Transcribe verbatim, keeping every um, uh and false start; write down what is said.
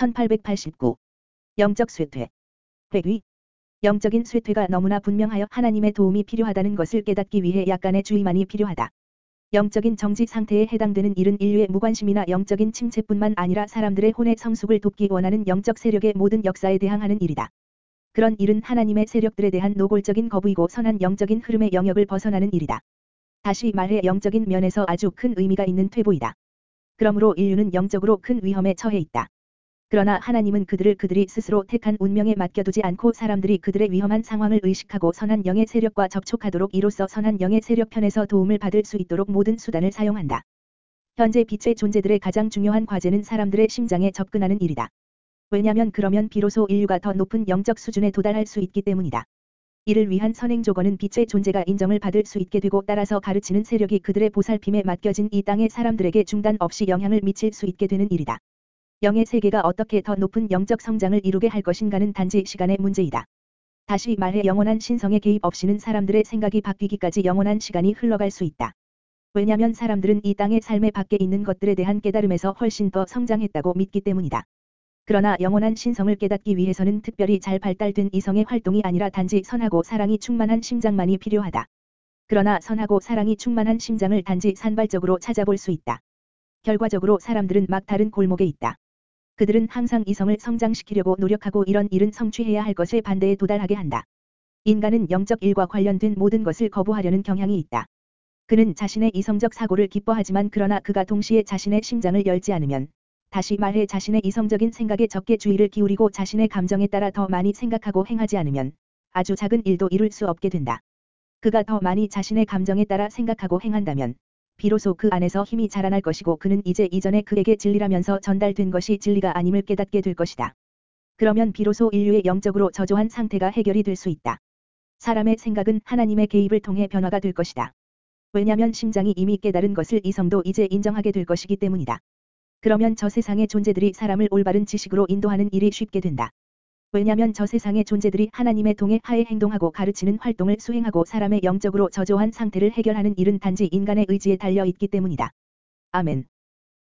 천팔백팔십구. 영적 쇠퇴. 회귀. 영적인 쇠퇴가 너무나 분명하여 하나님의 도움이 필요하다는 것을 깨닫기 위해 약간의 주의만이 필요하다. 영적인 정지 상태에 해당되는 일은 인류의 무관심이나 영적인 침체뿐만 아니라 사람들의 혼의 성숙을 돕기 원하는 영적 세력의 모든 역사에 대항하는 일이다. 그런 일은 하나님의 세력들에 대한 노골적인 거부이고 선한 영적인 흐름의 영역을 벗어나는 일이다. 다시 말해 영적인 면에서 아주 큰 의미가 있는 퇴보이다. 그러므로 인류는 영적으로 큰 위험에 처해 있다. 그러나 하나님은 그들을 그들이 스스로 택한 운명에 맡겨두지 않고 사람들이 그들의 위험한 상황을 의식하고 선한 영의 세력과 접촉하도록 이로써 선한 영의 세력 편에서 도움을 받을 수 있도록 모든 수단을 사용한다. 현재 빛의 존재들의 가장 중요한 과제는 사람들의 심장에 접근하는 일이다. 왜냐면 그러면 비로소 인류가 더 높은 영적 수준에 도달할 수 있기 때문이다. 이를 위한 선행 조건은 빛의 존재가 인정을 받을 수 있게 되고 따라서 가르치는 세력이 그들의 보살핌에 맡겨진 이 땅의 사람들에게 중단 없이 영향을 미칠 수 있게 되는 일이다. 영의 세계가 어떻게 더 높은 영적 성장을 이루게 할 것인가는 단지 시간의 문제이다. 다시 말해 영원한 신성의 개입 없이는 사람들의 생각이 바뀌기까지 영원한 시간이 흘러갈 수 있다. 왜냐면 사람들은 이 땅의 삶의 밖에 있는 것들에 대한 깨달음에서 훨씬 더 성장했다고 믿기 때문이다. 그러나 영원한 신성을 깨닫기 위해서는 특별히 잘 발달된 이성의 활동이 아니라 단지 선하고 사랑이 충만한 심장만이 필요하다. 그러나 선하고 사랑이 충만한 심장을 단지 산발적으로 찾아볼 수 있다. 결과적으로 사람들은 막 다른 골목에 있다. 그들은 항상 이성을 성장시키려고 노력하고 이런 일은 성취해야 할 것에 반대에 도달하게 한다. 인간은 영적 일과 관련된 모든 것을 거부하려는 경향이 있다. 그는 자신의 이성적 사고를 기뻐하지만 그러나 그가 동시에 자신의 심장을 열지 않으면, 다시 말해 자신의 이성적인 생각에 적게 주의를 기울이고 자신의 감정에 따라 더 많이 생각하고 행하지 않으면 아주 작은 일도 이룰 수 없게 된다. 그가 더 많이 자신의 감정에 따라 생각하고 행한다면 비로소 그 안에서 힘이 자라날 것이고 그는 이제 이전에 그에게 진리라면서 전달된 것이 진리가 아님을 깨닫게 될 것이다. 그러면 비로소 인류의 영적으로 저조한 상태가 해결이 될 수 있다. 사람의 생각은 하나님의 개입을 통해 변화가 될 것이다. 왜냐면 심장이 이미 깨달은 것을 이성도 이제 인정하게 될 것이기 때문이다. 그러면 저 세상의 존재들이 사람을 올바른 지식으로 인도하는 일이 쉽게 된다. 왜냐면 저 세상의 존재들이 하나님의 동해 하에 행동하고 가르치는 활동을 수행하고 사람의 영적으로 저조한 상태를 해결하는 일은 단지 인간의 의지에 달려 있기 때문이다. 아멘.